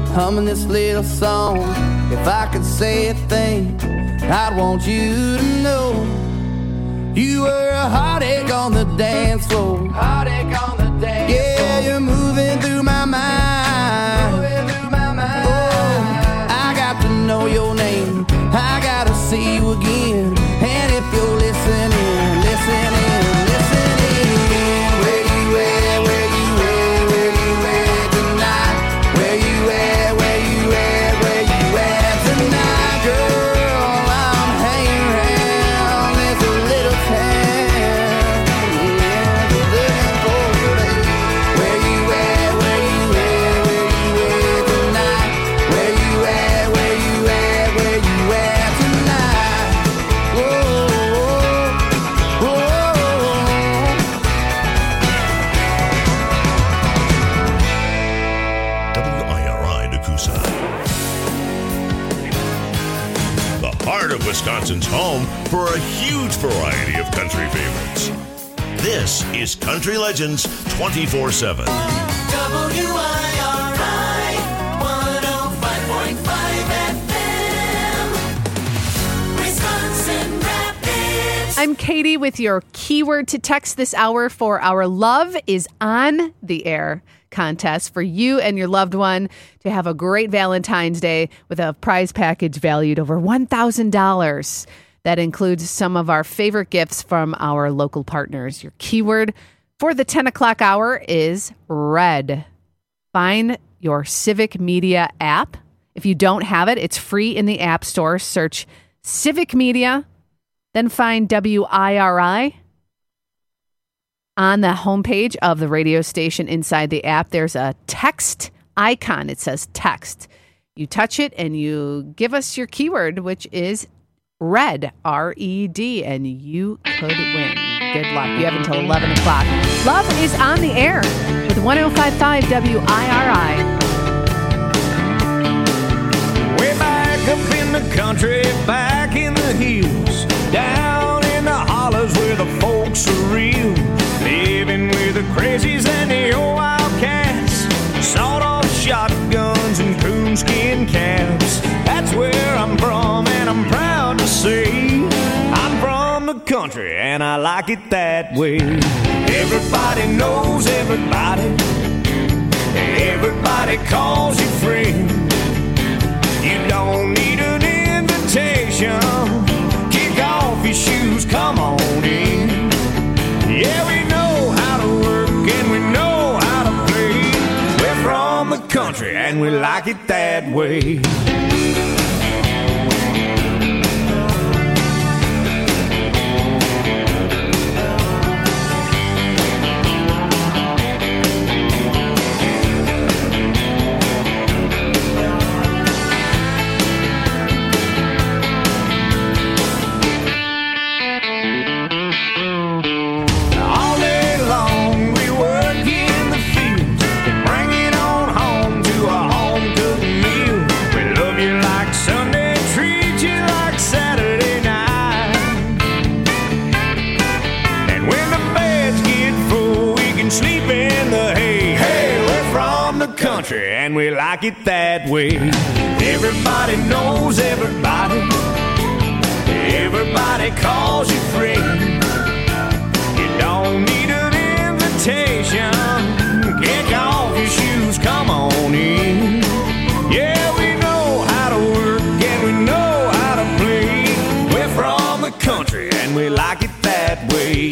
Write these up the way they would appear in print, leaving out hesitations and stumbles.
humming this little song. If I could say a thing, I'd want you to know you were a heartache on the dance floor. Heartache on the dance floor. Yeah, you're moving through my mind. Moving through my mind. Oh, I got to know your name. I gotta see you again. And if you're listening, listening, where you at, where you at, where you at tonight? Where you at, where you at, where you at tonight? Girl, I'm hanging around this little town. Yeah, looking for you. Where you at, where you at, where you at tonight? Where you at, where you at, where you at tonight? Whoa, whoa, whoa. WIRI Nakusa. The heart of Wisconsin's home for a huge variety of country favorites. This is Country Legends 24/7. WIRI 105.5 FM, Wisconsin Rapids. I'm Katie with your keyword to text this hour for our Love is on the Air contest for you and your loved one to have a great Valentine's Day with a prize package valued over $1,000. That includes some of our favorite gifts from our local partners. Your keyword for the 10 o'clock hour is red. Find your Civic Media app. If you don't have it, it's free in the App Store. Search Civic Media, then find WIRI. On the homepage of the radio station inside the app, there's a text icon. It says text. You touch it and you give us your keyword, which is red, R-E-D, and you could win. Good luck. You have until 11 o'clock. Love is on the air with 105.5 WIRI. Way back up in the country, back in the hills, down in the hollers where the folks are real, living with the crazies and the old wildcats, sawed-off shotguns and coonskin caps. That's where I'm from, and I'm proud to say I'm from the country, and I like it that way. Everybody knows everybody. Everybody calls you friend. You don't need an invitation. Kick off your shoes, come on in. Yeah, we know how to work and we know how to play. We're from the country and we like it that way. And we like it that way. Everybody knows everybody. Everybody calls you friend. You don't need an invitation. Kick off your shoes, come on in. Yeah, we know how to work and we know how to play. We're from the country and we like it that way.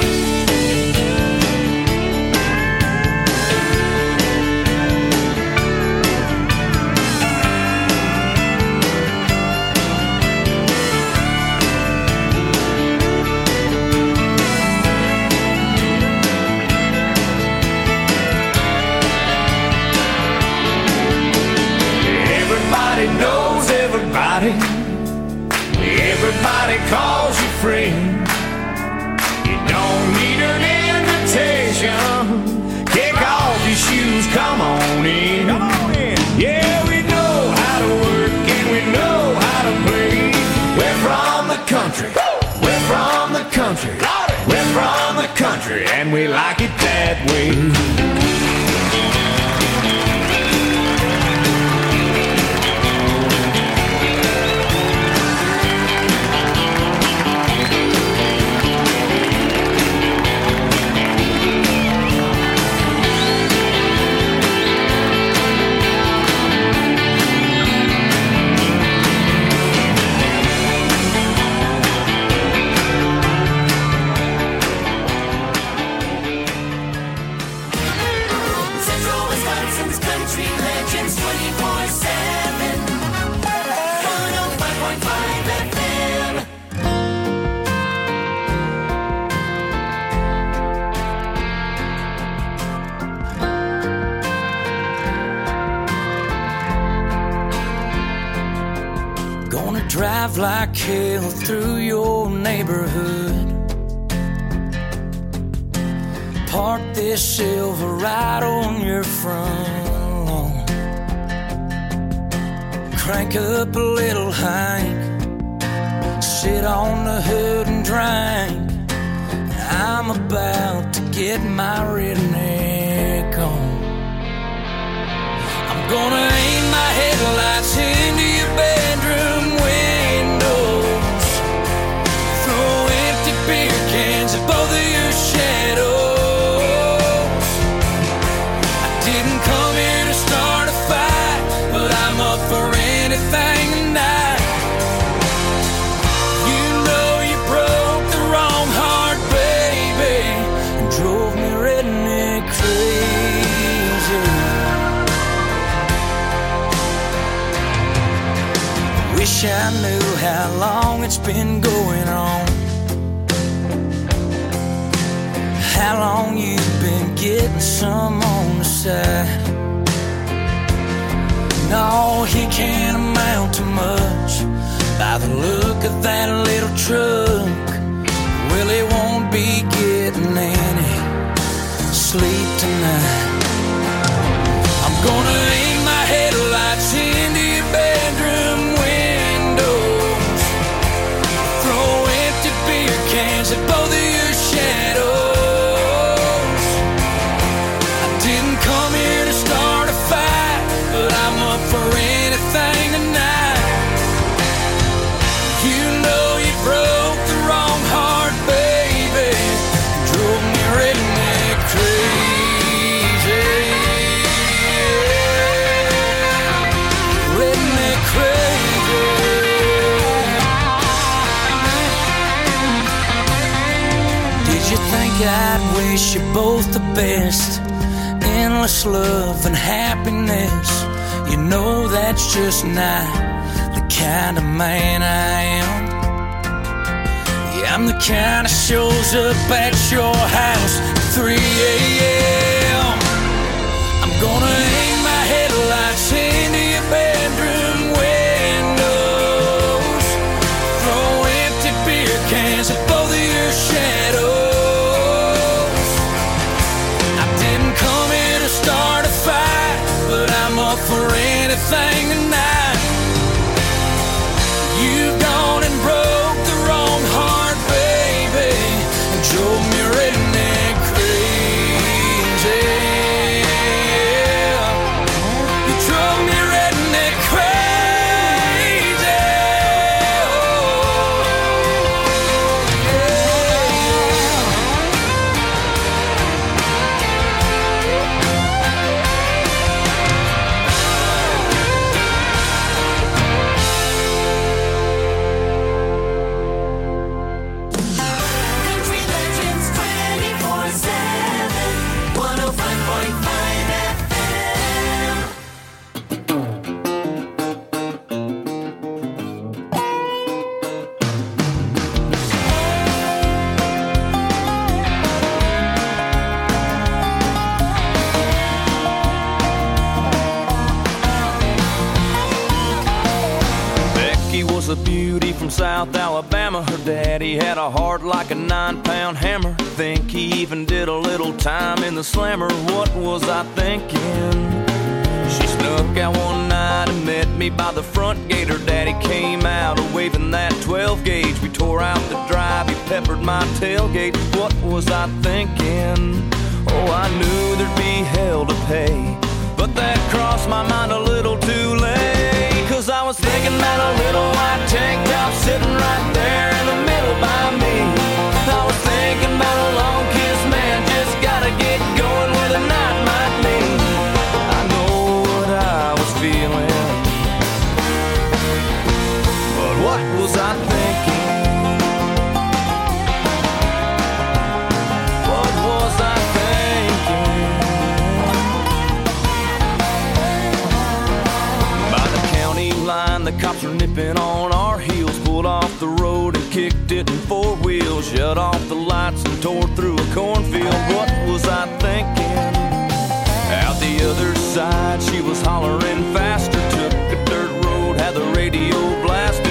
Knows everybody. Everybody calls you friend. You don't need an invitation. Kick off your shoes, come on in. Come on in. Yeah, we know how to work and we know how to play. We're from the country. We're from the country. We're from the country and we like it that way. Gonna drive like hell through your neighborhood. Park this Silverado on your front lawn. Crank up a little Hank, sit on the hood and drink. I'm about to get my redneck on. I'm gonna aim my headlights into your bedroom windows. Throw empty beer cans at both of your shadows. I didn't come here to start a fight, but I'm up for anything tonight. You know you broke the wrong heart, baby, and drove me redneck crazy. Wish I knew how long it's been going on, how long you've been getting some on the side. No, he can't amount to much by the look of that little truck. Well, he won't be getting any sleep tonight. I'm gonna aim my headlights into your bedroom windows. Throw empty beer cans at both of your shadows. I didn't come here to start a fight, but I'm up for anything tonight. You know you broke the wrong heart, baby, drove me redneck crazy. Redneck crazy. Did you think I'd wish you both the best? Endless love and happiness. You know that's just not the kind of man I am. Yeah, I'm the kind that shows up at your house at 3 a.m. I'm gonna aim my headlights into your bedroom windows. Throw empty beer cans at both of your shadows. I didn't come here to start a fight, but I'm up for anything tonight. You've gone and broke the wrong heart, baby, and drove me redneck crazy. You drove me redneck crazy. Oh, Country Legends 24/7, 105.5 FM. Becky was a beauty from South Alabama. Her daddy had a heart like a 9-pound hammer. Think he even did a little time in the slammer. What was I thinking? She snuck out one night and met me by the front gate. Her daddy came out waving that 12 gauge. We tore out the drive, he peppered my tailgate. What was I thinking? Oh, I knew there'd be hell to pay, but that crossed my mind a little too late. 'Cause I was thinking about a little white tank top sitting right there in the middle by me. I was thinking about a long kiss, man, just gotta get going where the night might lead. I know what I was feeling, but what was I thinking? What was I thinking? By the county line, the cops were nipping on our heels. Pulled off the road and kicked it in 4 wheels. Shut off the lights and tore through a cornfield. What was I thinking? Out the other side, she was hollering faster. Took a dirt road, had the radio blasting.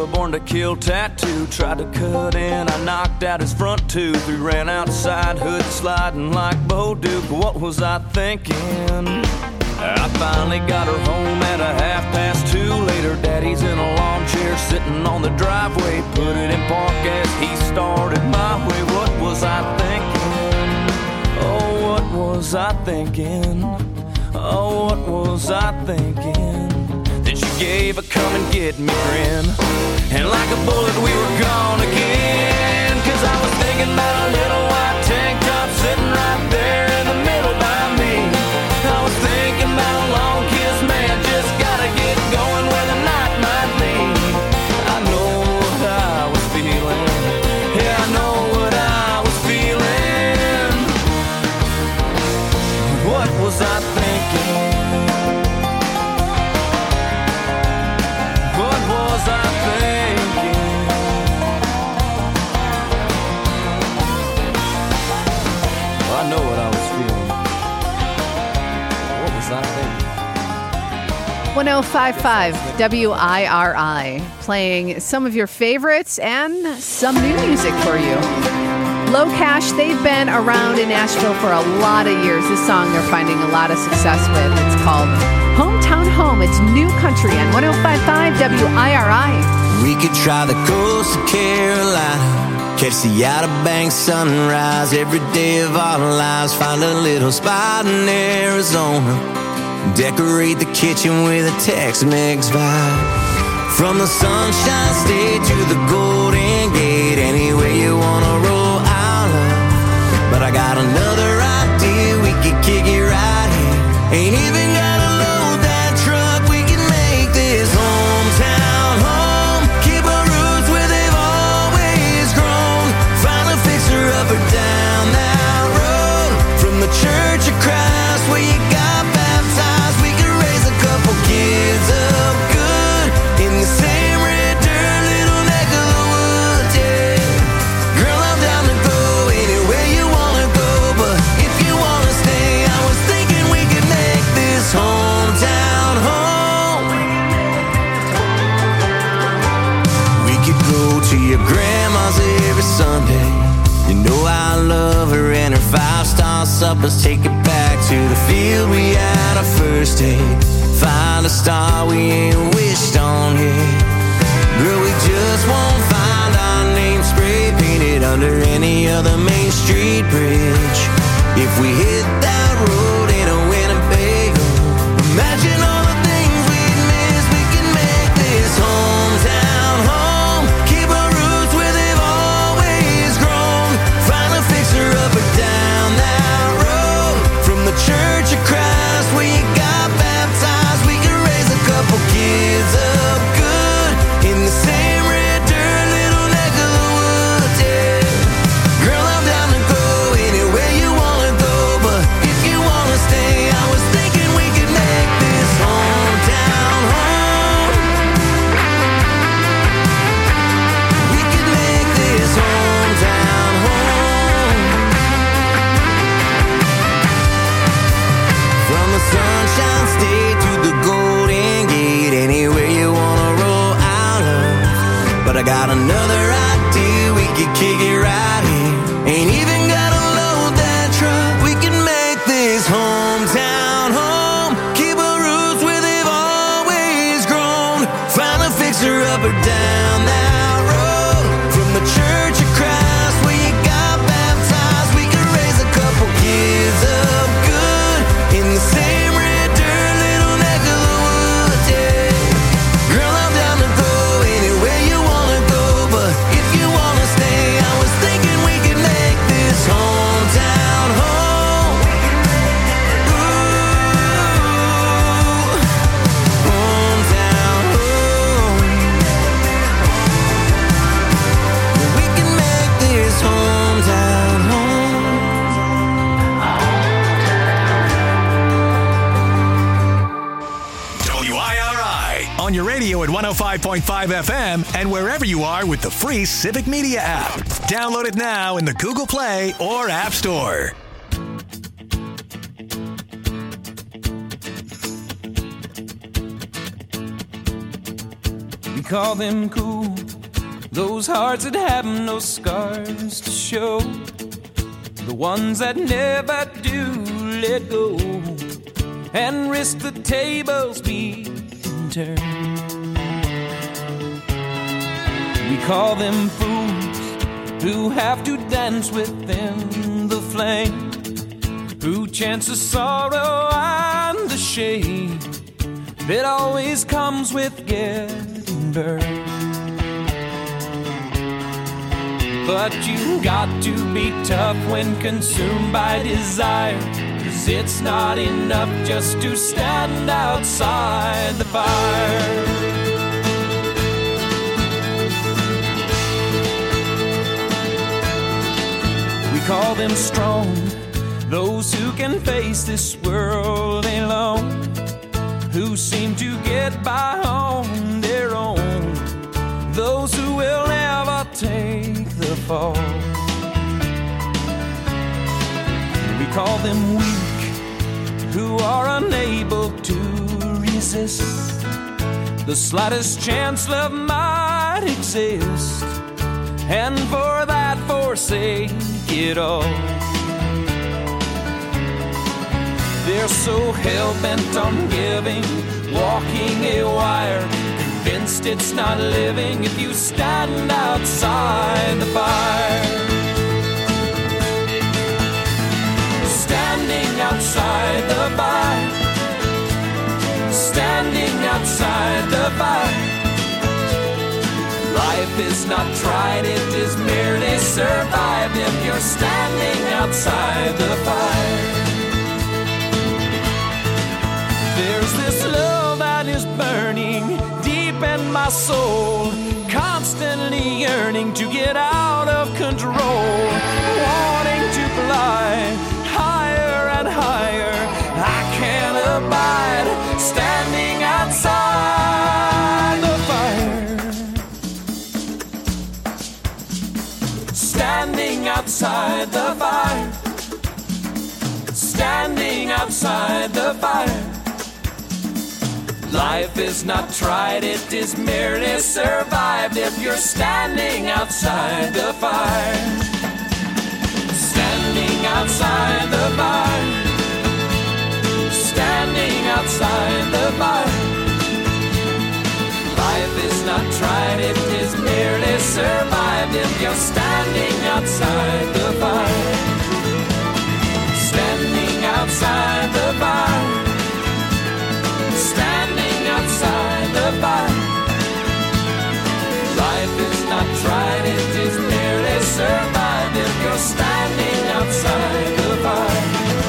Born to Kill tattoo. Tried to cut in, I knocked out his front tooth. We ran outside, hood sliding like Bo Duke. What was I thinking? I finally got her home at 2:30. Later, Daddy's in a lawn chair sitting on the driveway. Put it in park as he started my way. What was I thinking? Oh, what was I thinking? Oh, what was I thinking? Then she gave a come and get me grin, and like a bullet we were gone again. Cause I was thinking about a little white tank top sitting right there in the middle by me. I was thinking about a long kiss, man, just gotta get going where the night might lead. I know what I was feeling, yeah, I know what I was feeling. What was I thinking? What was I thinking? Well, I know what I was feeling. What was I thinking? 1055 WIRI, playing some of your favorites and some new music for you. Low Cash, they've been around in Nashville for a lot of years. This song they're finding a lot of success with. It's called Hometown Home. It's new country on 1055 WIRI. We could try the coast of Carolina, catch the Outer Banks sunrise every day of our lives. Find a little spot in Arizona, decorate the kitchen with a Tex-Mex vibe. From the Sunshine State to the Golden Gate, anywhere you wanna roll, I'll love. But I got another idea, we could kick it right here. Ain't even gotta load that truck, we can make this hometown home. Keep our roots where they've always grown. Find a fixer-upper down that road. From the Church of Christ where you got baptized, we could raise a couple kids up good in the same red dirt little neck of the woods, yeah. Girl, I'm down to go anywhere you wanna go, but if you wanna stay, I was thinking we could make this hometown home. We could go to your grandma's every Sunday. You know I love her and her 5-star suppers. Take it back to the field we had our first date. Find a star we ain't wished on yet. Girl, we just won't find our name spray painted under any other Main Street bridge. If we hit that road in a Winnebago, imagine all the things we'd miss. We can make this hometown home. Keep our roots where they've always grown. Find a fixer-upper down that road. From the Church of Christ where you got baptized, we can raise a couple kids up good in the same red dirt little neck of the woods, yeah. Girl, I'm down to go anywhere you wanna go, but if you wanna stay, I was thinking we could make this hometown home. We could make this hometown home. From the Sunshine State to the Golden Gate, anywhere you wanna roll, I'll love. But I got another idea, we could kick it right here. Ain't even gotta load that truck, we can make this hometown home. Keep our roots where they've always grown. Find a fixer-upper down that road. From the Church of Christ where you got baptized, we could raise a couple kids up good in the same red dirt little neck of the woods, yeah. Girl, I'm down to go anywhere you wanna go, but if you wanna stay, I was thinking we could make this hometown home. Ooh, hometown home. We can make this hometown home. WIRI on your radio at 105.5 FM and wherever you are with the free Civic Media app. Download it now in the Google Play or App Store. call them cool, those hearts that have no scars to show, the ones that never do let go and risk the tables being turned. We call them fools who have to dance within the flame, who chance the sorrow and the shame that always comes with getting burned. But you got to be tough when consumed by desire, 'cause it's not enough just to stand outside the fire. We call them strong, those who can face this world alone, who seem to get by on their own, those who will never take the fall. We call them weak, who are unable to resist the slightest chance love might exist, and for that forsake it all. They're so hell-bent on giving, walking a wire, convinced it's not living if you stand outside the fire. Standing outside the fire, standing outside the fire. Life is not tried, it is merely survived if you're standing outside the fire. There's this love that is burning deep in my soul, constantly yearning to get out of control, wanting to fly higher and higher. I can't abide standing outside the fire. Standing outside the fire. Standing outside the fire. Life is not tried, it is merely survived if you're standing outside the fire. Standing outside the fire. Standing outside the fire. Life is not tried, it is merely survived if you're standing outside the fire. Standing outside the fire. Standing outside the fire. Life is not tried, it is merely survived if you're standing outside the fire.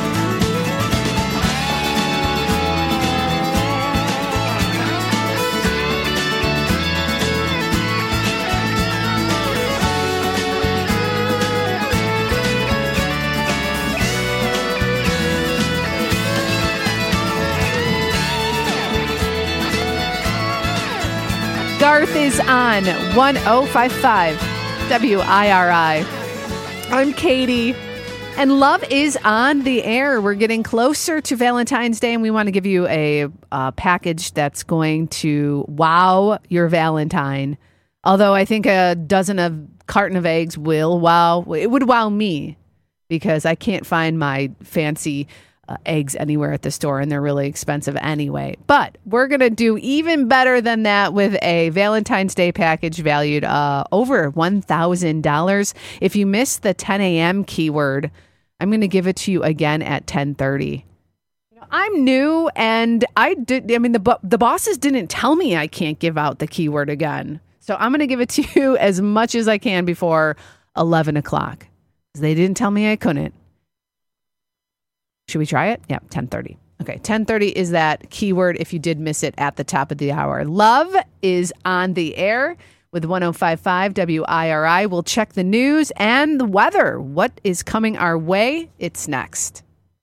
Garth is on 1055 WIRI. I'm Katie, and love is on the air. We're getting closer to Valentine's Day, and we want to give you a package that's going to wow your Valentine. Although I think a carton of eggs will wow. It would wow me because I can't find my fancy eggs anywhere at the store, and they're really expensive anyway. But we're going to do even better than that with a Valentine's Day package valued over $1,000. If you missed the 10 a.m. keyword, I'm going to give it to you again at 10:30. I'm new, and the bosses didn't tell me I can't give out the keyword again. So I'm going to give it to you as much as I can before 11 o'clock. They didn't tell me I couldn't. Should we try it? Yeah, 10:30. Okay, 10:30 is that keyword if you did miss it at the top of the hour. Love is on the air with 1055 WIRI. We'll check the news and the weather. What is coming our way? It's next.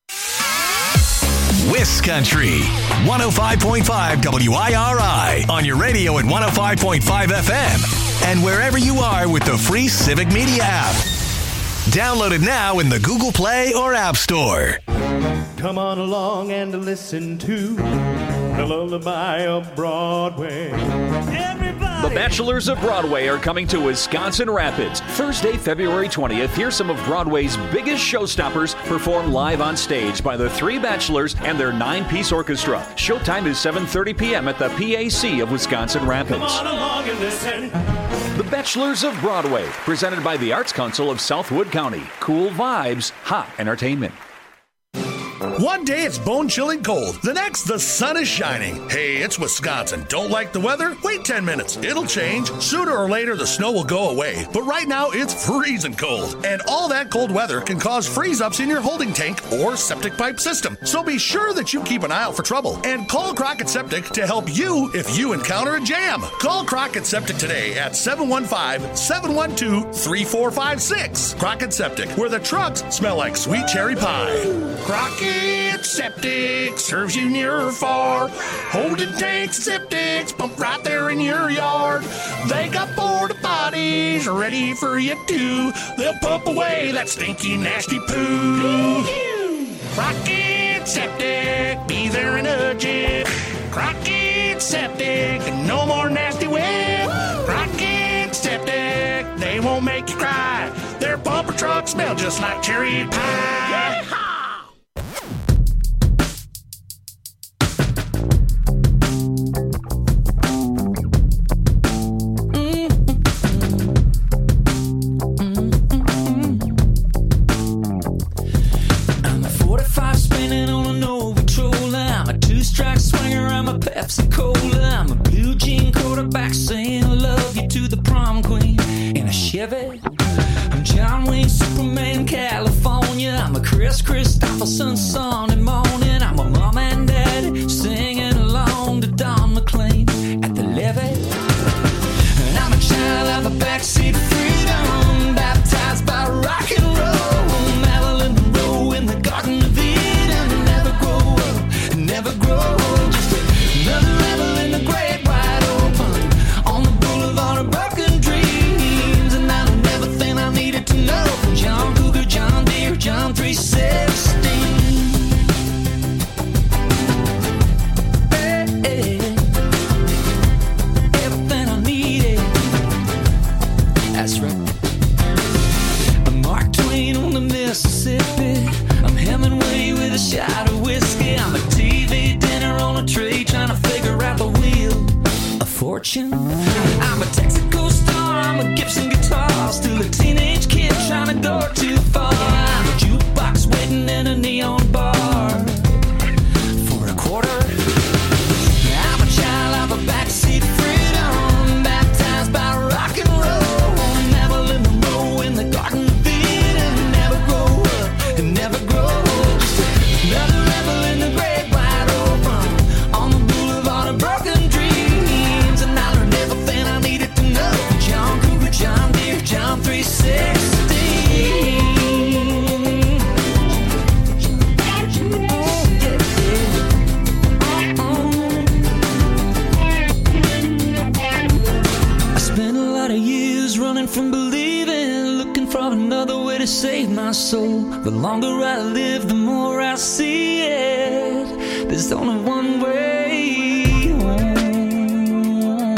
Wiscountry 105.5 WIRI on your radio at 105.5 FM and wherever you are with the free Civic Media app. Download it now in the Google Play or App Store. Come on along and listen to the lullaby of Broadway. Everybody! The Bachelors of Broadway are coming to Wisconsin Rapids. Thursday, February 20th, hear some of Broadway's biggest showstoppers perform live on stage by the Three Bachelors and their 9-piece orchestra. Showtime is 7:30 p.m. at the PAC of Wisconsin Rapids. Come on along and listen. The Bachelors of Broadway, presented by the Arts Council of Southwood County. Cool vibes, hot entertainment. One day it's bone-chilling cold. The next, the sun is shining. Hey, it's Wisconsin. Don't like the weather? Wait 10 minutes. It'll change. Sooner or later, the snow will go away. But right now, it's freezing cold. And all that cold weather can cause freeze-ups in your holding tank or septic pipe system. So be sure that you keep an eye out for trouble. And call Crockett Septic to help you if you encounter a jam. Call Crockett Septic today at 715-712-3456. Crockett Septic, where the trucks smell like sweet cherry pie. Crockett Septic serves you near or far. Holding tanks, septics, pump right there in your yard. They got porta potties ready for you too. They'll pump away that stinky, nasty poo. Crockett Septic, be there in a jiff. Crockett Septic, and no more nasty whip. Crockett Septic, they won't make you cry. Their bumper trucks smell just like cherry pie. Pepsi Cola, I'm a blue jean quarterback saying I love you to the prom queen in a Chevy. I'm John Wayne, Superman, California. I'm a Chris Christopherson, Sunday morning. I'm a mom and dad singing along to Don McLean at the levee. And I'm a child of a backseat freedom, baptized by rock and roll. Marilyn Monroe in the Garden of Eden. Never grow up, never grow old. Another rebel in the great wide open on the boulevard of broken dreams. And I learned everything I needed to know from John Cougar, John Deere, John 316. Hey, hey. Everything I needed. That's right. I'm Mark Twain on the Mississippi. I'm Hemingway with a shot of whiskey. I'm a TV dinner on a tray trying to figure out the wheel of fortune. I'm a Texaco star, I'm a Gibson guitar, still a teenage kid trying to go too far. I'm a jukebox waiting in a neon bar for a quarter. I'm a child of a backseat freedom, baptized by rock and roll. Marilyn Monroe in the Garden of Eden. Never grow up and never grow old. Just another rebel in the great wide open on the boulevard of broken dreams. And I learned everything I needed to know from John Cougar, John Deere, John 316. I spent a lot of years running from believing, looking for another way to save my soul. The longer I live, the more I see it. There's only one way home.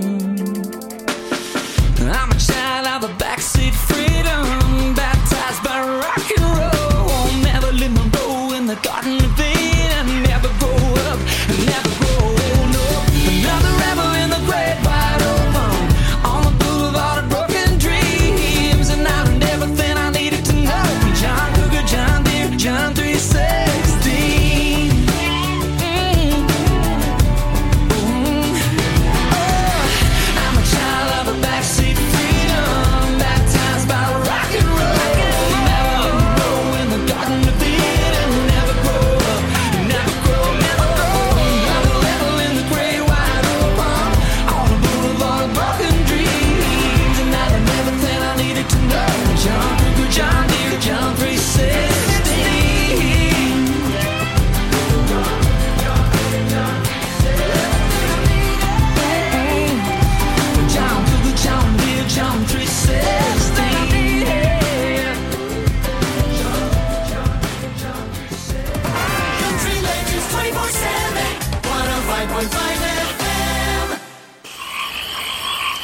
I'm a child of a backseat freedom, baptized by rock and roll. Marilyn Monroe in the Garden of Eden. Never grow up, never grow old. No, another rebel in the great wide open on the boulevard of broken dreams. And I learned everything I needed to know from John Cougar, John Deere, John 316. I'm a child of a backseat freedom, baptized by rock and roll. Marilyn Monroe in the Garden of Eden. Never grow up, never grow, never grow. Another level in the great wide open on the boulevard of broken dreams. And I learned everything I needed to know from John Cougar, John Deere, John 316. John Cougar, John Deere, John 316. Country Legends 24/7, 105.5 FM.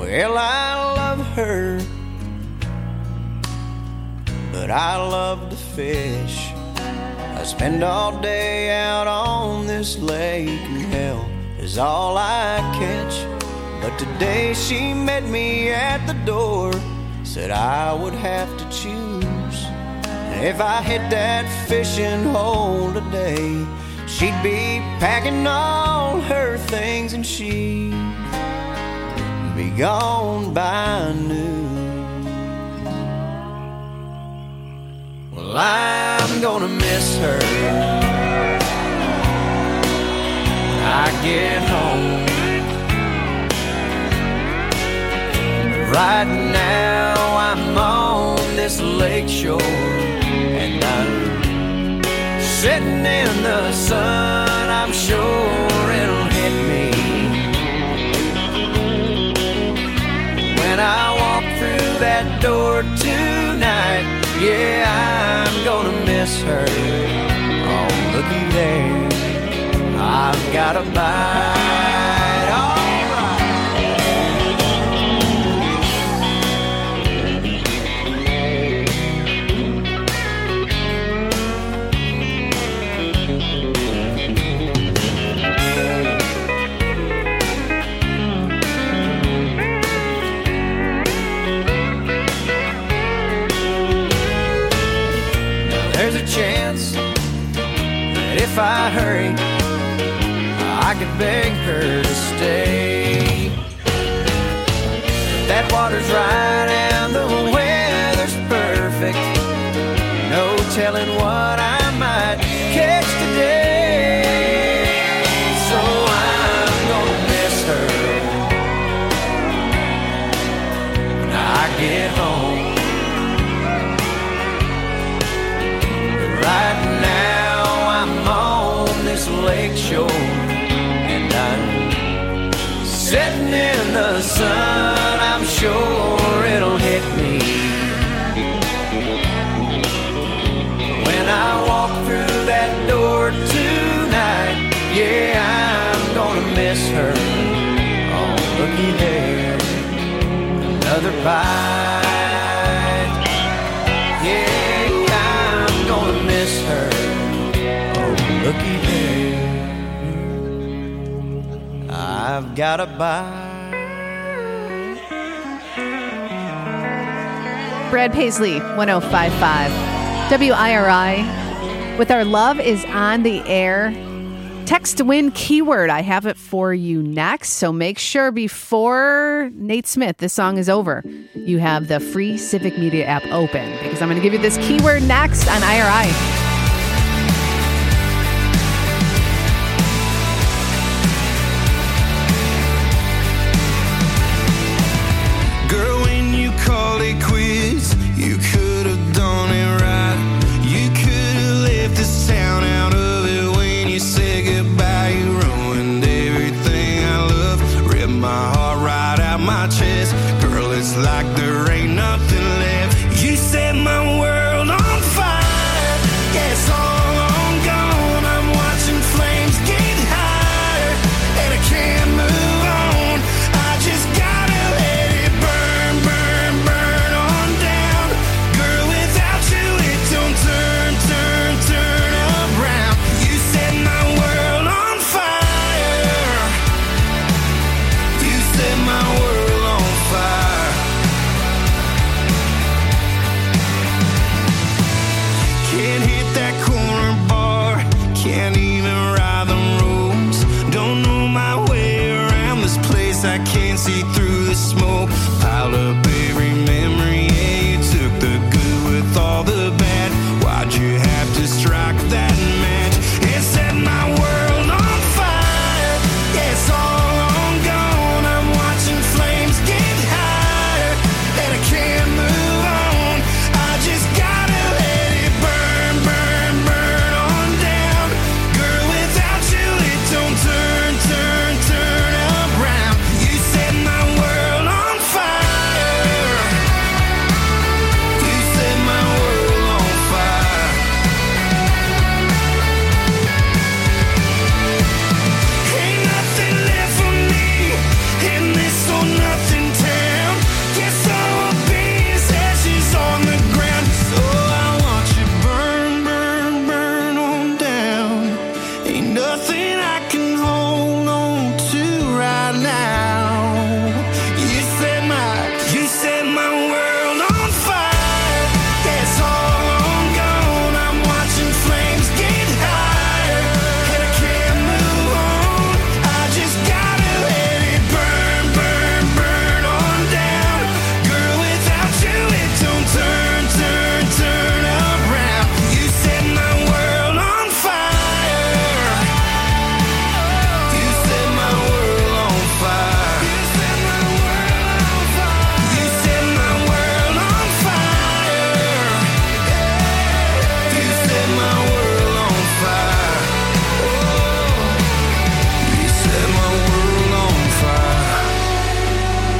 Well, I love her, but I love to fish. I spend all day out on this lake, and hell is all I catch. But today she met me at the door, said I would have to choose. And if I hit that fishing hole today, she'd be packing all her things and she'd be gone by noon. Well, I'm gonna miss her when I get home. Right now I'm on this lake shore, and I'm sitting in the sun. I'm sure it'll hit me when I walk through that door tonight. Yeah, I'm gonna miss her. Oh, looky there, I've got a bite. All there's a chance that if I hurry, I could beg her to stay. That water's right and the weather's perfect. No telling what I might catch today. So I'm gonna miss her when I get home. Right now I'm on this lake shore, and I'm sitting in the sun. I'm sure it'll hit me when I walk through that door tonight. Yeah, I'm gonna miss her. Oh, looky there, another bite. Yeah, I'm gonna miss her. Oh, looky there, I've got a bite. Brad Paisley, 105.5 WIRI. With our love is on the air. Text to win keyword. I have it for you next. So make sure before Nate Smith, this song is over, you have the free Civic Media app open, because I'm going to give you this keyword next on IRI. Girl, when you called it quits, you could have done it right. You could have left this town out of it when you said goodbye. You ruined everything I love, ripped my heart right out my chest. Girl, it's like there ain't nothing left. You set my world on fire.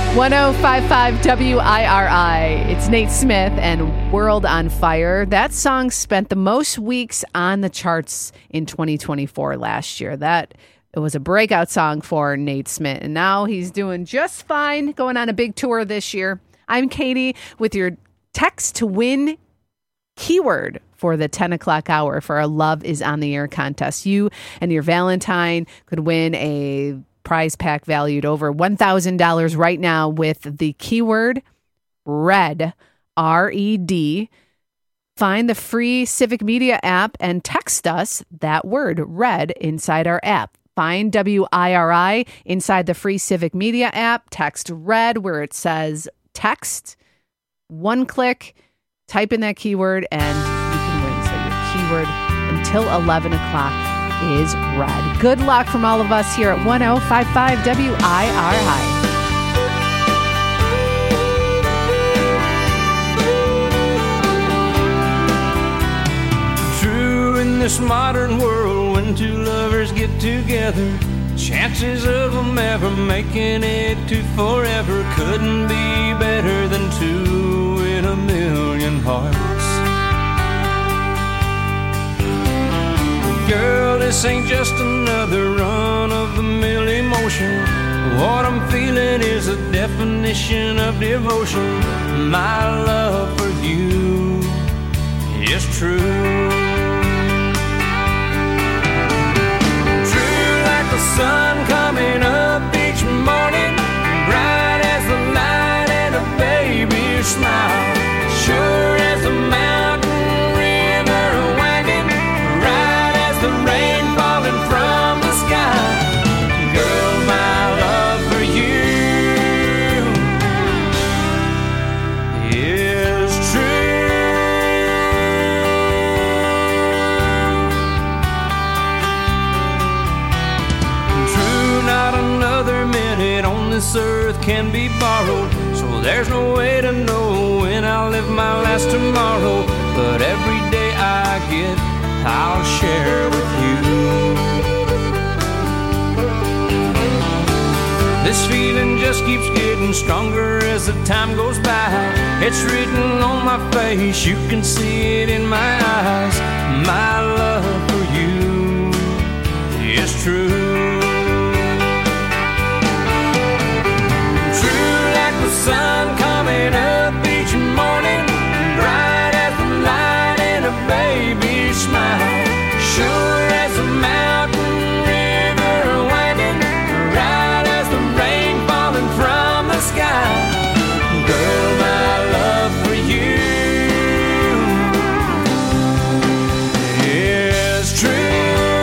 1055 WIRI. It's Nate Smith and World on Fire. That song spent the most weeks on the charts in 2024 last year. It was a breakout song for Nate Smith, and now he's doing just fine, going on a big tour this year. I'm Katie with your text to win keyword for the 10 o'clock hour for our Love is on the Air contest. You and your Valentine could win a prize pack valued over $1,000 right now with the keyword RED, R-E-D. Find the free Civic Media app and text us that word, RED, inside our app. Find WIRI inside the free Civic Media app. Text RED where it says text. One click, type in that keyword, and you can win. So your keyword until 11 o'clock is RED. Good luck from all of us here at 1055 WIRI. True in this modern world, when two lovers get together, chances of them ever making it to forever couldn't be better than two in a million hearts. Girl, this ain't just another run-of-the-mill emotion. What I'm feeling is a definition of devotion. My love for you is true. True like the sun coming up each morning, bright as the light and a baby's smile. Sure as a mountain river winding, right as the rain falling from the sky. Girl, my love for you is true. True, not another minute on this earth can be borrowed, so there's no way to know when I'll live my last tomorrow. But every day I get, I'll share with you. This feeling just keeps getting stronger as the time goes by. It's written on my face, you can see it in my eyes. My love for you is true. True like the sun coming up each morning, bright as the light and a baby's smile. Sure as a mountain river winding, right as the rain falling from the sky. Girl, my love for you is true.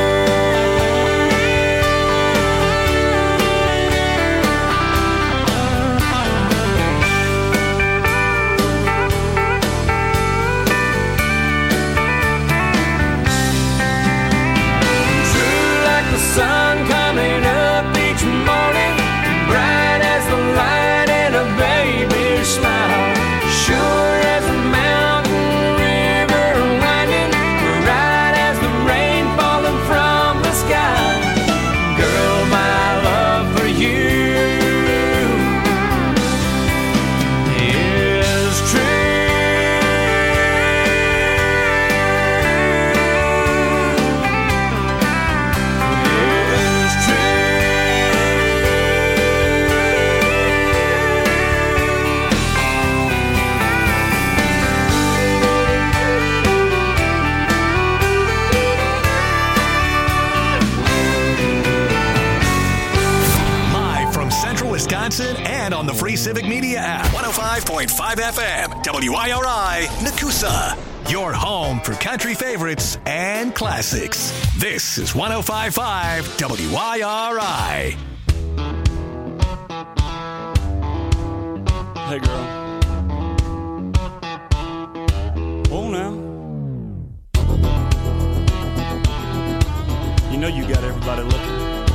Sun coming up each morning, bright as the light and a baby's smile. Sure as a mountain river winding, right as the rain falling from the sky. Girl, my love for you is true. Wisconsin and on the free Civic Media app. 105.5 FM, WIRI, Nakusa. Your home for country favorites and classics. This is 105.5 WIRI. Hey, girl. Oh, now. You know you got everybody looking.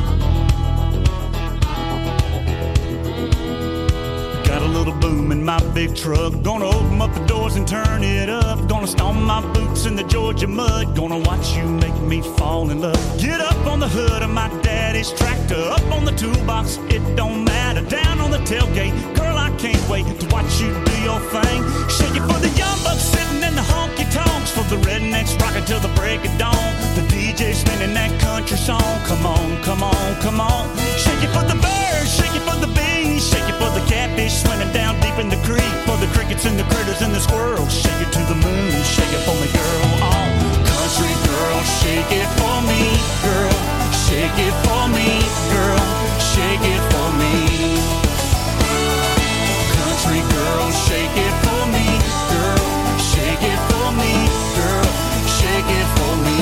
Got a little boom in my big truck. Gonna open up the doors and turn it up. Gonna stomp my boots in the Georgia mud. Gonna watch you make me fall in love. Get up on the hood of my dad daddy's tractor. Up on the toolbox, it don't matter. Down on the tailgate, girl, I can't wait to watch you do your thing. Shake it for the young bucks sitting in the honky-tonks, for the rednecks rocking till the break of dawn. The DJ spinning that country song. Come on, come on, come on. Shake it for the birds, shake it for the bees, shake it for the catfish swimming down deep in the creek, for the crickets and the critters and the squirrels. Shake it to the moon, shake it for me, girl. Oh, country girl, shake it for me, girl. Shake it for me, girl. Shake it for me. Country girl, shake it for me, girl. Shake it for me, girl. Shake it for me.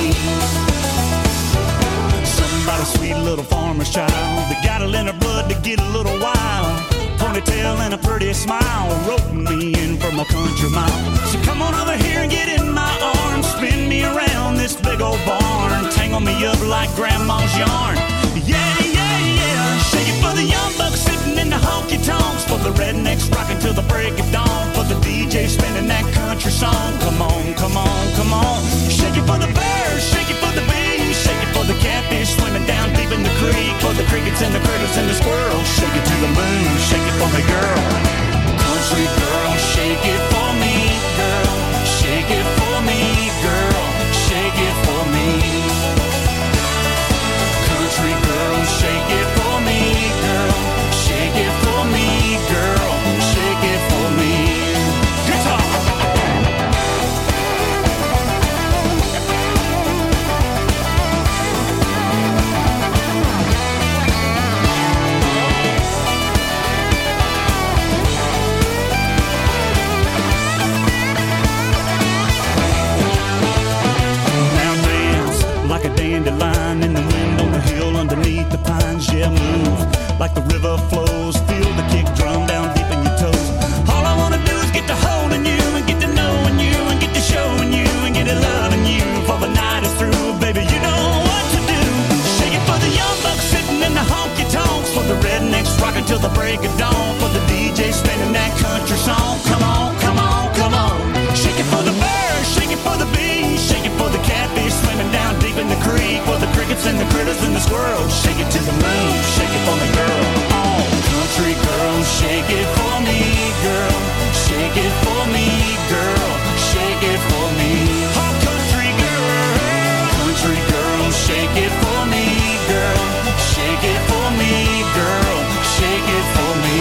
Somebody sweet little farmer's child that got it in her blood to get a little wild. Ponytail and a pretty smile, roping me in from a country mile. So come on over here and get in my arms, spin me around this big old barn, tangle me up like grandma's yarn. Yeah, yeah, yeah. Shake it for the young bucks sitting in the honky-tonks, for the rednecks rocking till the break of dawn, for the DJ spinning that country song. Come on, come on, come on. Shake it for the birds, shake it for the bees, shake it for the catfish swimming down deep in the creek, for the crickets and the critters and the squirrels. Shake it to the moon, shake it for me, girl. Country girl, shake it for me, girl. Shake it for me, girl. Shake it for me. Country girl, shake it for me, girl. Shake it for me, girl. Shake it for me. Guitar. Like a dandelion in the wind on the hill underneath the pines. Yeah, move like the river flows. Feel the kick drum down deep in your toes. All I wanna do is get to holding you and get to knowing you and get to showing you and get to loving you. For the night is through, baby, you know what to do. Shake it for the young bucks sitting in the honky-tonks, for the rednecks rocking till the break of dawn, for the DJ spinning that country song. Come on, come on, come on. Shake it for the birds, shake it for the bees, shake it for the catfish swimming down deep in the creek, for the crickets and the critters and the squirrels. Shake it to the moon, shake it for me, girl. Oh, country girl, shake it for me, girl. Shake it for me, girl. Shake it for me. Oh, country girl, shake it for me, girl. Shake it for me, girl. Shake it for me.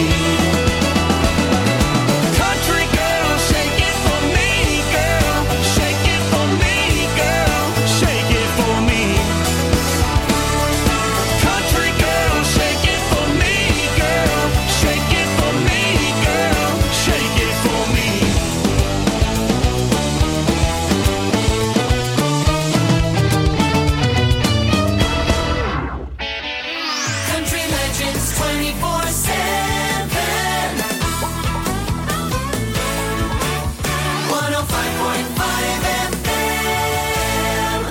Country girl, shake it for me, girl. Shake it for me, girl. Shake it for me. Country girl, shake it for me, girl. Shake it for me, girl. Shake it for me. Country Legends 24/7. 105.5 FM.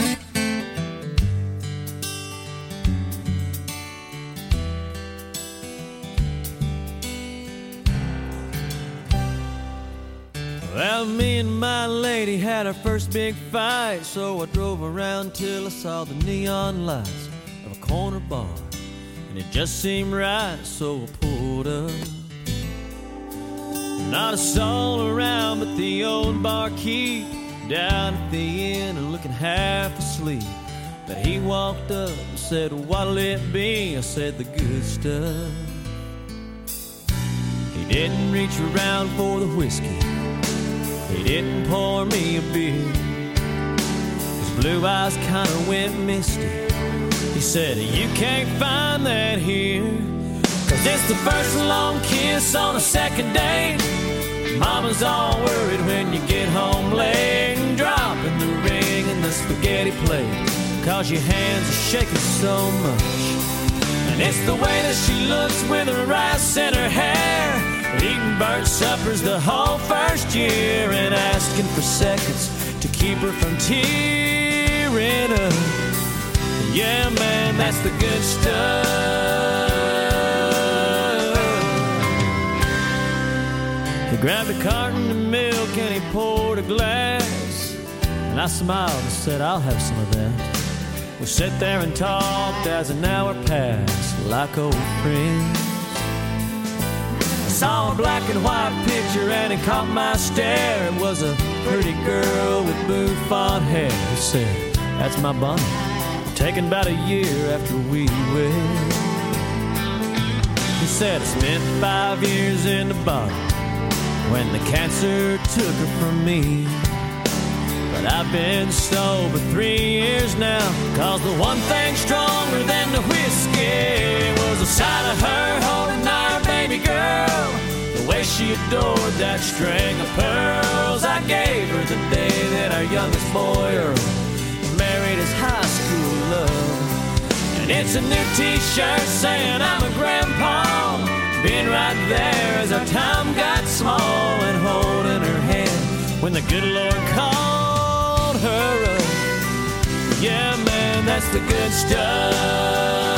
Well, me and my lady had our first big fight, so I drove around till I saw the neon lights of a corner bar, and it just seemed right, so I pulled up. Not a soul around but the old barkeep down at the inn and looking half asleep. But he walked up and said, "What'll it be?" I said, "The good stuff." He didn't reach around for the whiskey, he didn't pour me a beer. His blue eyes kind of went misty. He said, "You can't find that here, 'cause it's the first long kiss on a second date. Mama's all worried when you get home late, and dropping the ring in the spaghetti plate, 'cause your hands are shaking so much. And it's the way that she looks with her rice in her hair, eating burnt suppers the whole first year, and asking for seconds to keep her from tearing up. Yeah, man, that's the good stuff." He grabbed a carton of milk and he poured a glass, and I smiled and said, "I'll have some of that." We sat there and talked as an hour passed like old friends. I saw a black and white picture and it caught my stare. It was a pretty girl with bouffant hair. He said, "That's my Bonnie, taken about a year after we wed." He said, "I spent 5 years in the bottom when the cancer took her from me. But I've been sober 3 years now, 'cause the one thing stronger than the whiskey was the sight of her holding our baby girl. The way she adored that string of pearls I gave her the day that our youngest boy Earl married his high school love. And it's a new t-shirt saying I'm a grandpa, being right there as our time got small and holding her hand when the good Lord called her up. Yeah, man, that's the good stuff."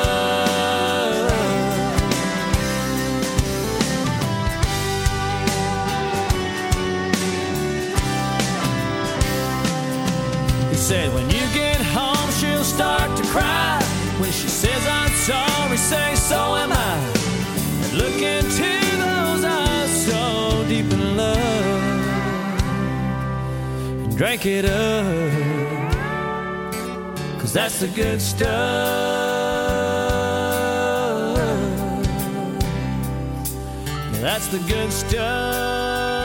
He said, "When you get home, she'll start to cry. When she says I'm sorry, say so am I. And look into those eyes so deep in love and drink it up, 'cause that's the good stuff. Yeah, that's the good stuff."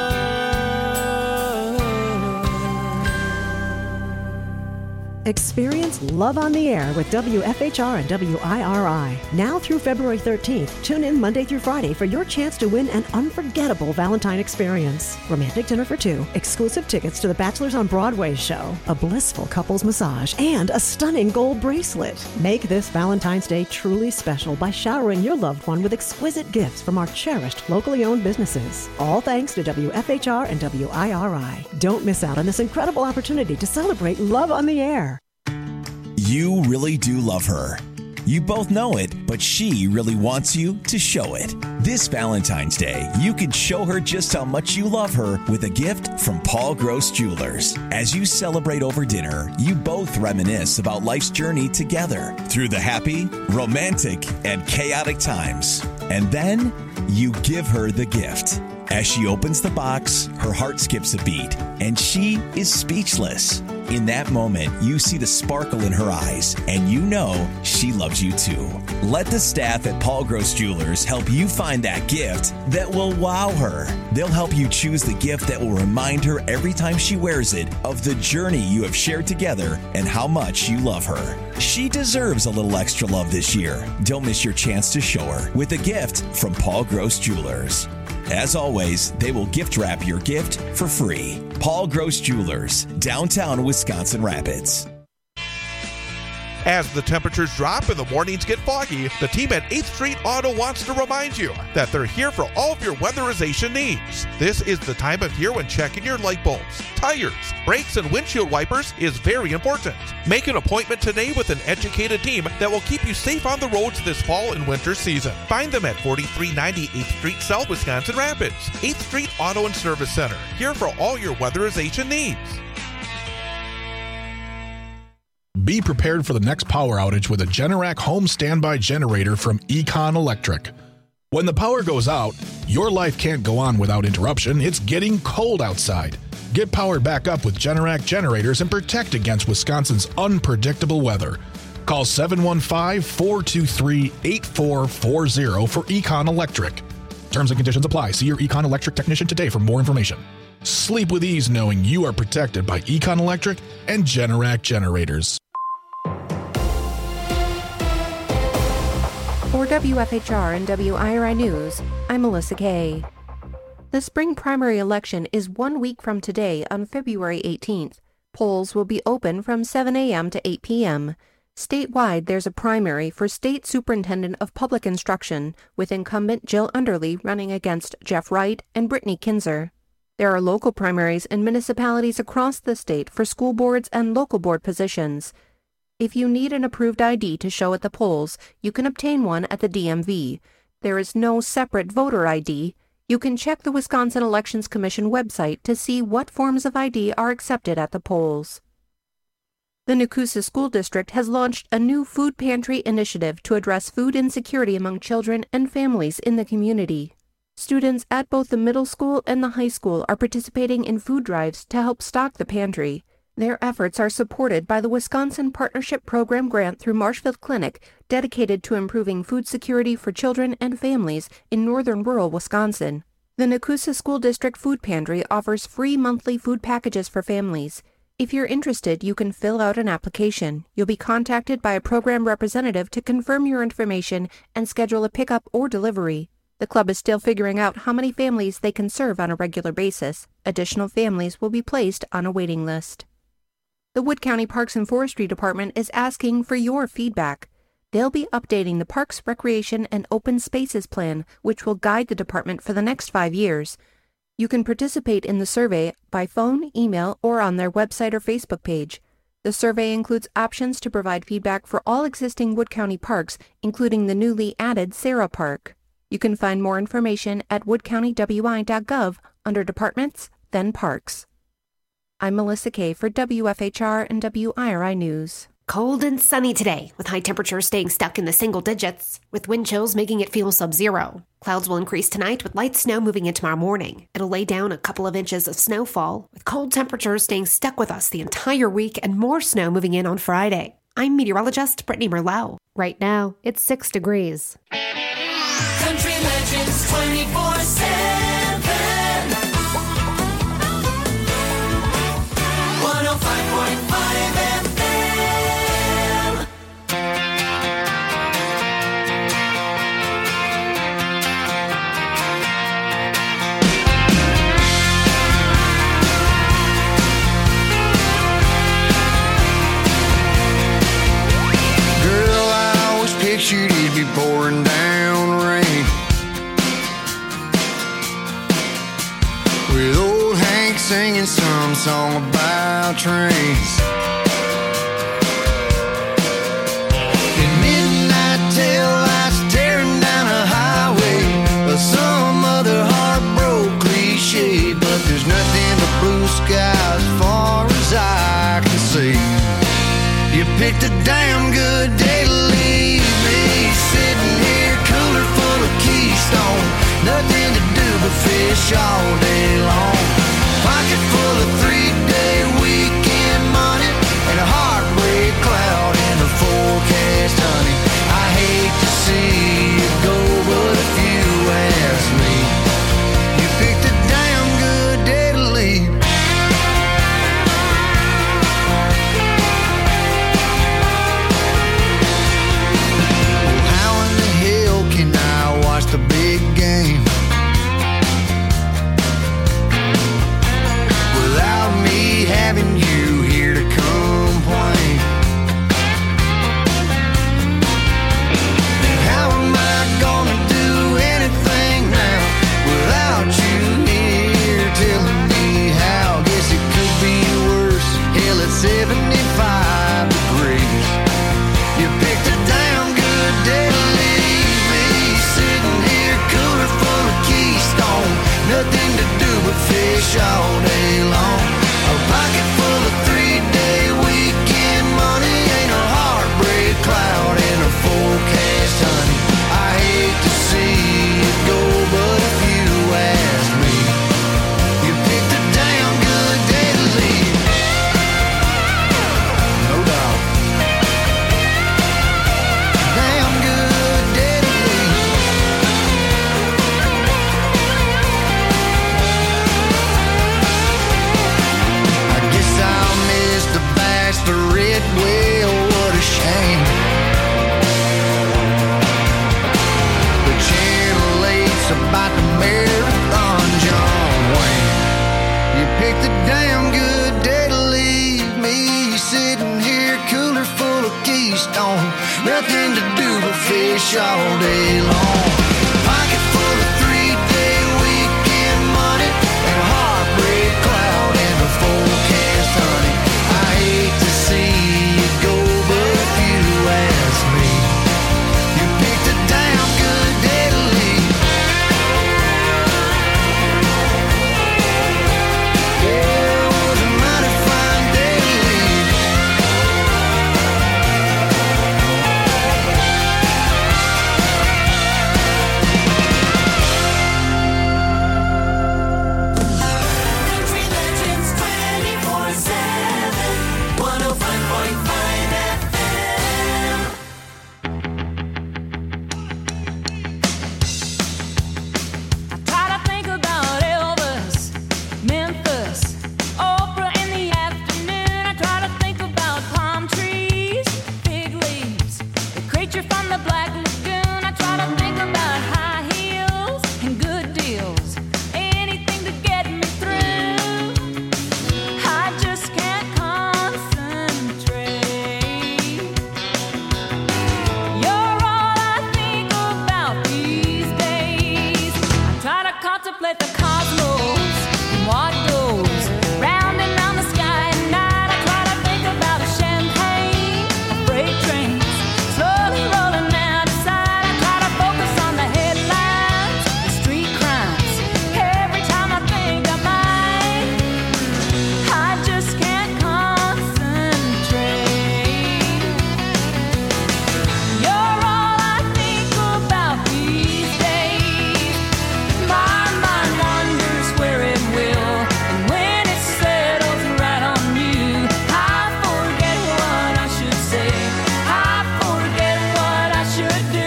Experience Love on the Air with WFHR and WIRI. Now through February 13th, tune in Monday through Friday for your chance to win an unforgettable Valentine experience. Romantic dinner for two, exclusive tickets to the Bachelors on Broadway show, a blissful couples massage, and a stunning gold bracelet. Make this Valentine's Day truly special by showering your loved one with exquisite gifts from our cherished locally owned businesses. All thanks to WFHR and WIRI. Don't miss out on this incredible opportunity to celebrate Love on the Air. You really do love her. You both know it, but she really wants you to show it. This Valentine's Day, you can show her just how much you love her with a gift from Paul Gross Jewelers. As you celebrate over dinner, you both reminisce about life's journey together through the happy, romantic, and chaotic times. And then you give her the gift. As she opens the box, her heart skips a beat, and she is speechless. In that moment, you see the sparkle in her eyes, and you know she loves you too. Let the staff at Paul Gross Jewelers help you find that gift that will wow her. They'll help you choose the gift that will remind her every time she wears it of the journey you have shared together and how much you love her. She deserves a little extra love this year. Don't miss your chance to show her with a gift from Paul Gross Jewelers. As always, they will gift wrap your gift for free. Paul Gross Jewelers, downtown Wisconsin Rapids. As the temperatures drop and the mornings get foggy, the team at 8th Street Auto wants to remind you that they're here for all of your weatherization needs. This is the time of year when checking your light bulbs, tires, brakes, and windshield wipers is very important. Make an appointment today with an educated team that will keep you safe on the roads this fall and winter season. Find them at 4390 8th Street South, Wisconsin Rapids. 8th Street Auto and Service Center, here for all your weatherization needs. Be prepared for the next power outage with a Generac home standby generator from Econ Electric. When the power goes out, your life can't go on without interruption. It's getting cold outside. Get powered back up with Generac generators and protect against Wisconsin's unpredictable weather. Call 715-423-8440 for Econ Electric. Terms and conditions apply. See your Econ Electric technician today for more information. Sleep with ease knowing you are protected by Econ Electric and Generac generators. For WFHR and WIRI News, I'm Melissa Kay. The spring primary election is 1 week from today on February 18th. Polls will be open from 7 a.m. to 8 p.m. Statewide, there's a primary for State Superintendent of Public Instruction, with incumbent Jill Underly running against Jeff Wright and Brittany Kinzer. There are local primaries in municipalities across the state for school boards and local board positions. If you need an approved ID to show at the polls, you can obtain one at the DMV. There is no separate voter ID. You can check the Wisconsin Elections Commission website to see what forms of ID are accepted at the polls. The Nakusa School District has launched a new food pantry initiative to address food insecurity among children and families in the community. Students at both the middle school and the high school are participating in food drives to help stock the pantry. Their efforts are supported by the Wisconsin Partnership Program grant through Marshfield Clinic, dedicated to improving food security for children and families in northern rural Wisconsin. The Nakusa School District Food Pantry offers free monthly food packages for families. If you're interested, you can fill out an application. You'll be contacted by a program representative to confirm your information and schedule a pickup or delivery. The club is still figuring out how many families they can serve on a regular basis. Additional families will be placed on a waiting list. The Wood County Parks and Forestry Department is asking for your feedback. They'll be updating the Parks, Recreation, and Open Spaces Plan, which will guide the department for the next 5 years. You can participate in the survey by phone, email, or on their website or Facebook page. The survey includes options to provide feedback for all existing Wood County parks, including the newly added Sarah Park. You can find more information at woodcountywi.gov under Departments, then Parks. I'm Melissa Kay for WFHR and WIRI News. Cold and sunny today, with high temperatures staying stuck in the single digits, with wind chills making it feel sub-zero. Clouds will increase tonight with light snow moving in tomorrow morning. It'll lay down a couple of inches of snowfall, with cold temperatures staying stuck with us the entire week and more snow moving in on Friday. I'm meteorologist Brittany Merlot. Right now, it's 6 degrees. Country Legends 24/7. 105.5 FM. Girl, I always pictured it'd be pouring down rain, with old Hank singing some song about trains. And midnight tail lights tearing down a highway, or some other heartbroken cliche. But there's nothing but blue skies as far as I can see. You picked a damn good day to leave me, sitting here cooler full of Keystone. Nothing to do but fish all day long. Pocket full of 3-day weekend money and a heartbreak cloud in the forecast, honey. I hate to see you go, but if you ask me, you picked a damn good day to leave. Oh, how in the hell can I watch the big game without me having you here to complain? And how am I gonna do anything now without you here telling me how? Guess it could be worse. Hell, it's 75 degrees. You picked a damn good day to leave me, sitting here cooler full of Keystone. Nothing to do but fish all day long. A pocket full of 3-day weekend money ain't a heartbreak cloud in a forecast, honey. I hate to see it go, but if you ask me, you picked a damn good day to leave. No doubt. Damn good day to leave. I guess I'll miss the bachelorette. Well, what a shame. The Channel 8's about the marathon, John Wayne. You picked a damn good day to leave me, sitting here cooler full of Keystone. Nothing to do but fish all day long. Pocket full of 3-day weekend money and a heartbreak cloud in the forecast, honey. I hate to see it go, but if you ask me, you picked a damn good day to leave. Yeah, it was a mighty fine day to leave. creature from the Black Lagoon. I try to think about high heels and good deals, anything to get me through. I just can't concentrate. You're all I think about these days. I try to contemplate the cosmos and what goes round and round the sky at night. I try to think about a champagne, a freight trains slowly rolling out of sight. I try to focus on the headlines, the street crimes. Every time I think I might, I just can't concentrate. You're all I think about these days. My mind wanders where it will, and when it settles right on you, I forget what I should say. I forget what I should do.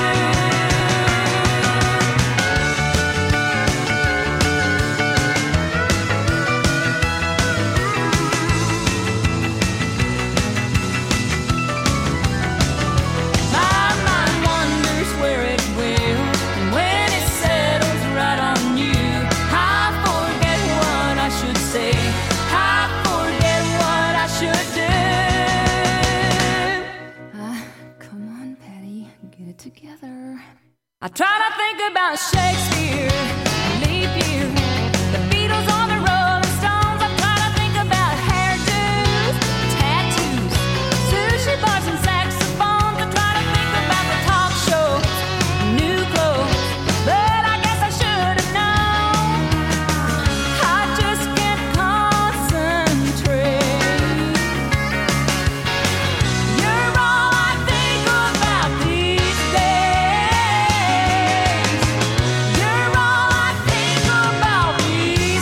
My mind wanders where it will, and when it settles right on you, I forget what I should say. I forget what I should do. Come on, Patty, get it together. I try to think about Shakespeare, leap year, the Beatles on the Rolling Stones. I try to think about hairdos, tattoos, sushi bars and saxophones. I try to think about the talk shows, new clothes, but I guess I should have known. I just can't concentrate. You're all I think about these days. You're all I think about these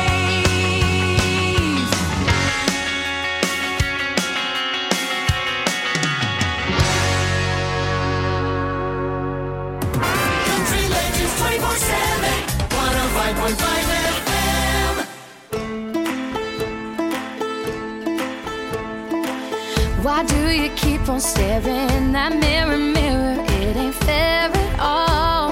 days. Country Legends 24/7, 105.5 FM. Why do you keep on staring? That mirror, mirror, it ain't fair at all.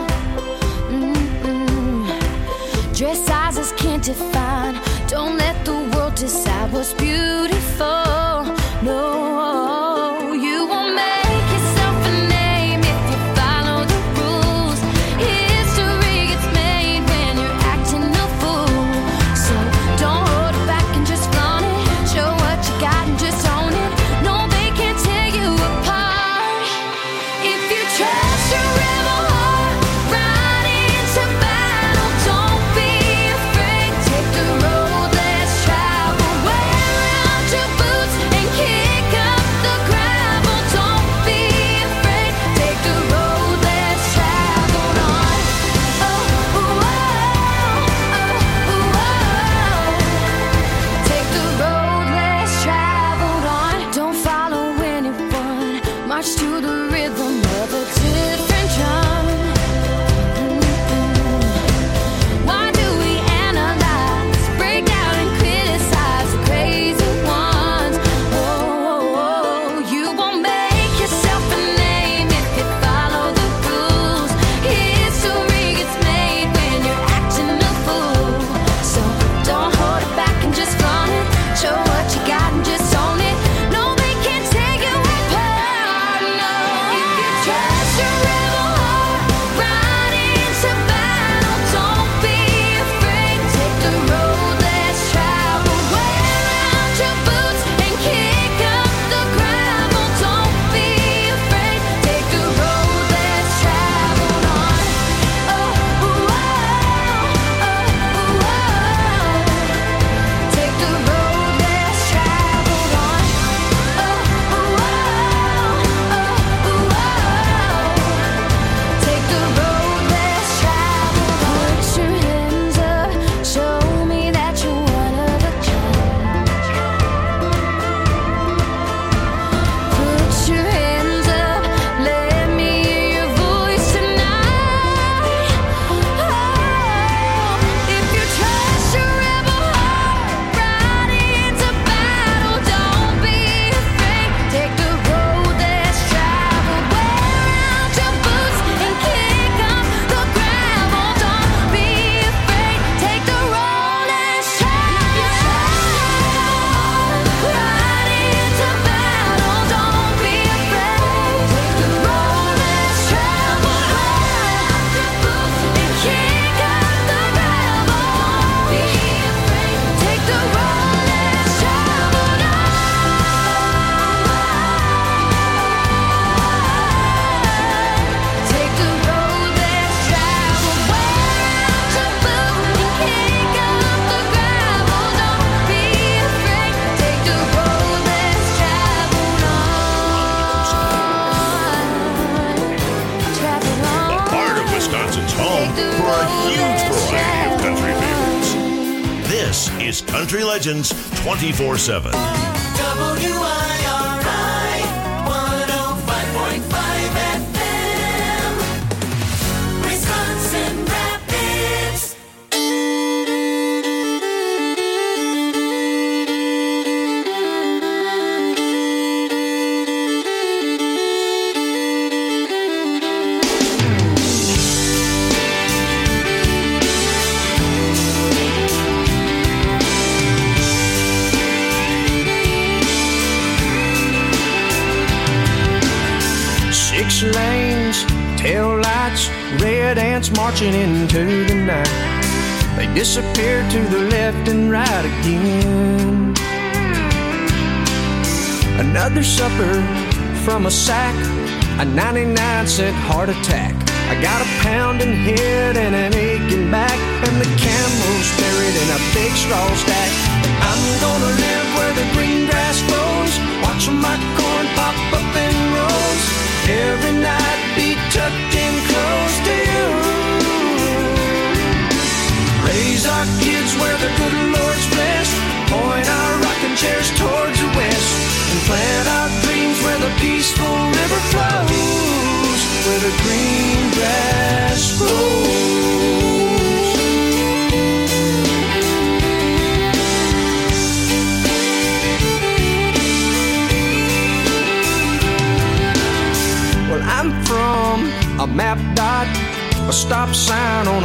Dress sizes can't define. Don't let the world decide what's beautiful. No, you won't make yourself a name if you follow the rules. History gets made when you're acting a fool. So don't hold it back and just flaunt it. Show what you got and just own it. No, they can't tear you apart. If you trust your rebel heart, ride into battle. Don't be afraid. Take the is Country Legends 24/7. WIRI 105.5 FM, Wisconsin Rapids. Six lanes, tail lights, red ants marching into the night. They disappear to the left and right again. Another supper from a sack, a 99-cent heart attack. I got a pounding head and an aching back, and the camel's buried in a big straw stack. I'm gonna live where the green grass grows, watching my corn pop up in rows. Every night be tucked in close to you. Raise our kids where the good Lord's blessed, point our rocking chairs towards the west, and plant our dreams where the peaceful river flows, where the green grass grows. Well, I'm from a map dot, a stop sign on